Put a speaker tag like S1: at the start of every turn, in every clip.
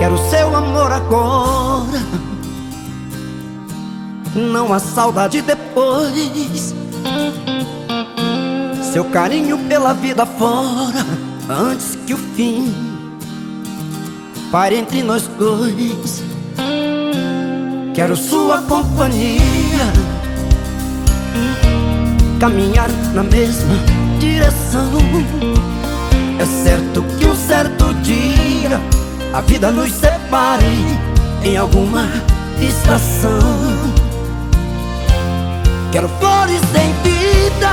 S1: Quero seu amor agora, não há saudade depois. Seu carinho pela vida fora, antes que o fim pare entre nós dois. Quero sua companhia, caminhar na mesma direção. É certo que um certo dia a vida nos separe em alguma estação. Quero flores em vida,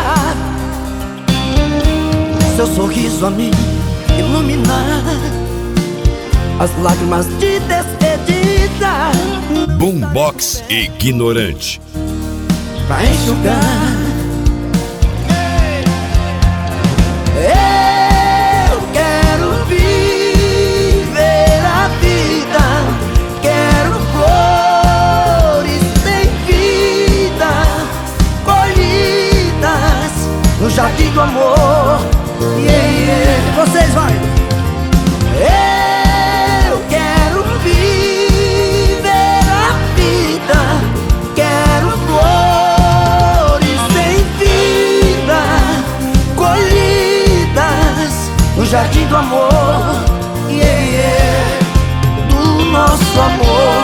S1: seu sorriso a me iluminar, as lágrimas de despedida,
S2: Boombox Ignorante,
S1: pra enxugar. Eu quero viver a vida, quero flores sem vida, colhidas no jardim do amor. Vocês vai! Eu quero viver a vida, quero flores sem vida, colhidas no jardim do amor, do nosso amor.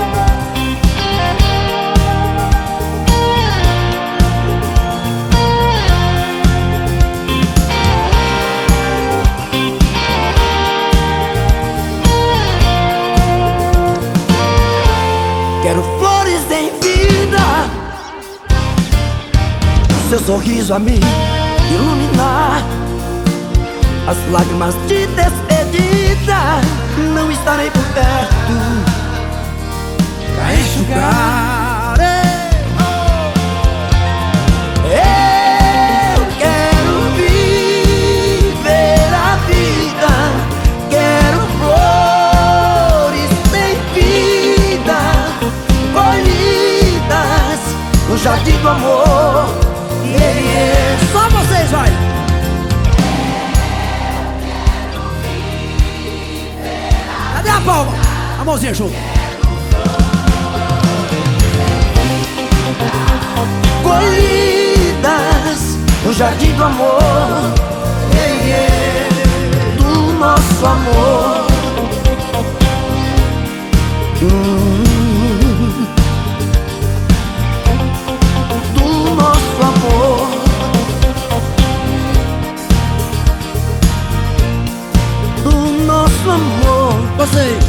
S1: Quero flores em vida, seu sorriso a me iluminar, as lágrimas de despedida, não estarei por perto pra enxugar. Eu quero viver a vida, quero flores sem vida, colhidas no jardim do amor. Só vocês, vai! Cadê a palma? A mãozinha junto. Colhidas no jardim do amor, do nosso amor. Do nosso amor. Do nosso amor. Vocês.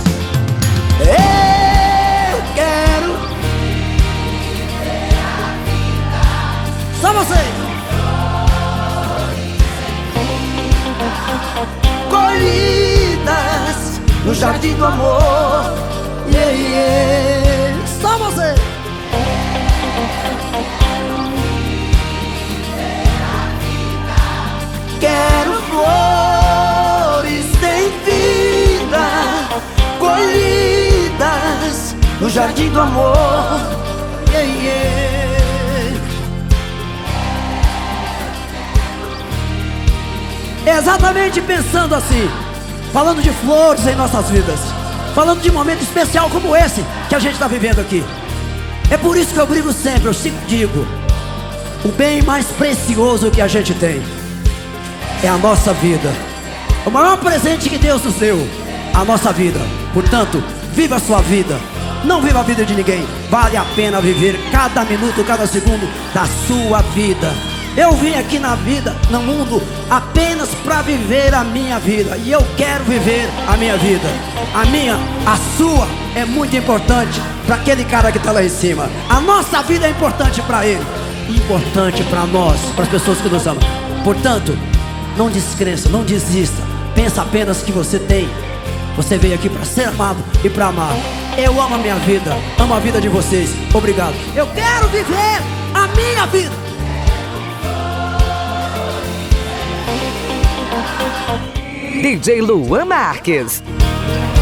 S1: Eu quero. Só vocês. Colhidas no jardim do amor. Só você. Quero flores sem vida, colhidas no jardim do amor. Exatamente pensando assim, falando de flores em nossas vidas, falando de um momento especial como esse que a gente está vivendo aqui. É por isso que eu brigo sempre, eu sempre digo: o bem mais precioso que a gente tem é a nossa vida. O maior presente que Deus nos deu, a nossa vida. Portanto, viva a sua vida, não viva a vida de ninguém. Vale a pena viver cada minuto, cada segundo da sua vida. Eu vim aqui na vida, no mundo, apenas para viver a minha vida. E eu quero viver a minha vida. A minha, a sua, é muito importante para aquele cara que está lá em cima. A nossa vida é importante para ele, importante para nós, para as pessoas que nos amam. Portanto, não descrença, não desista. Pensa apenas que você tem. Você veio aqui para ser amado e para amar. Eu amo a minha vida, amo a vida de vocês. Obrigado. Eu quero viver a minha vida.
S3: DJ Luan Marques.